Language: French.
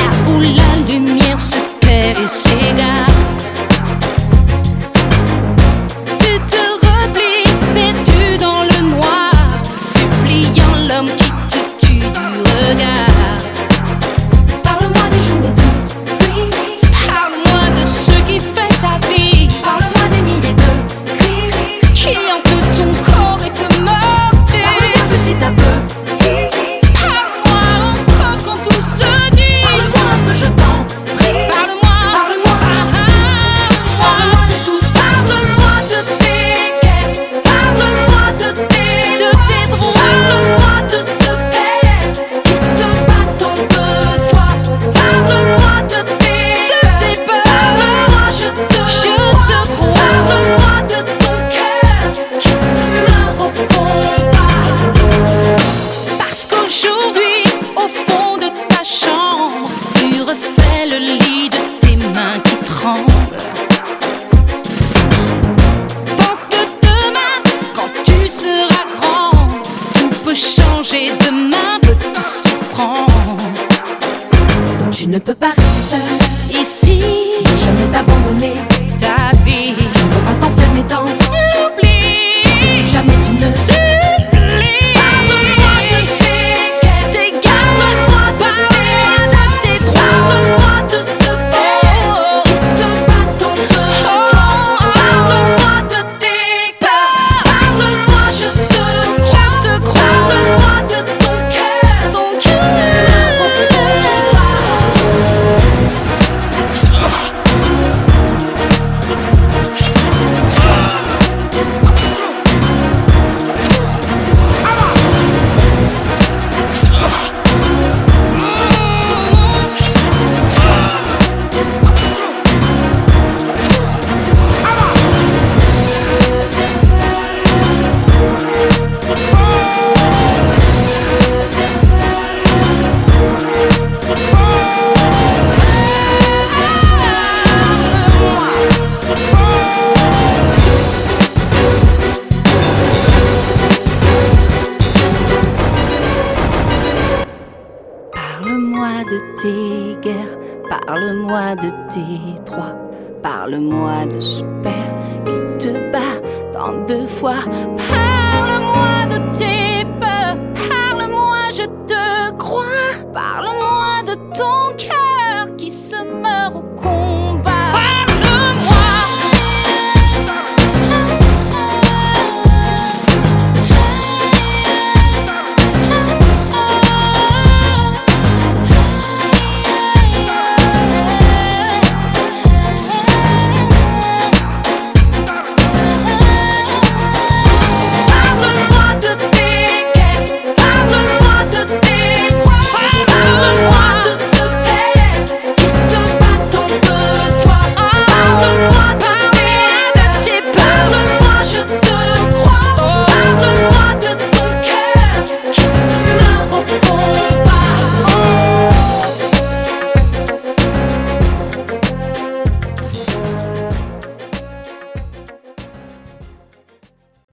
là où la lumière se perd et s'égare. Tu te replies, perdu dans le noir, suppliant l'homme qui te tue du regard. Parle-moi des journées de rire. Parle-moi de ce qui fait ta vie. Parle-moi des milliers de rires Qui hantent ton corps et te meurtrissent. Parle-moi petit à petit. Parle-moi encore quand tout se dit. Parle-moi un peu, je t'en prie. Parle-moi, Parle-moi, parle-moi de tout. Parle-moi de tes guerres. Parle-moi de tes droits. Parle-moi de ce père qui te bat tant de fois. Parle-moi de tes peurs. Parle-moi, je te crois. Parle-moi de ton cœur qui se meurt au combat. parce qu'aujourd'hui, au fond de ta chambre, tu refais le lit de tes mains qui tremblent. Pense que demain, quand tu seras grande, tout peut changer, demain peut tout surprendre. Tu ne peux pas rester seule, Ici, ne jamais abandonner. ta vie, Tu ne peux pas t'enfermer dans l'oubli, jamais tu ne supplie. Parle-moi de tes guerres. Parle-moi de tes droits. Parle-moi de ce père qui te bat tant de fois. Parle-moi de tes peurs. Parle-moi, je te crois. Parle-moi de ton cœur qui se meurt au combat. Parle-moi de tes guerres, parle-moi de tes droits, parle-moi de ce père qui te bat tant de fois. Parle-moi de tes peurs, parle-moi, je te crois, parle-moi de ton cœur.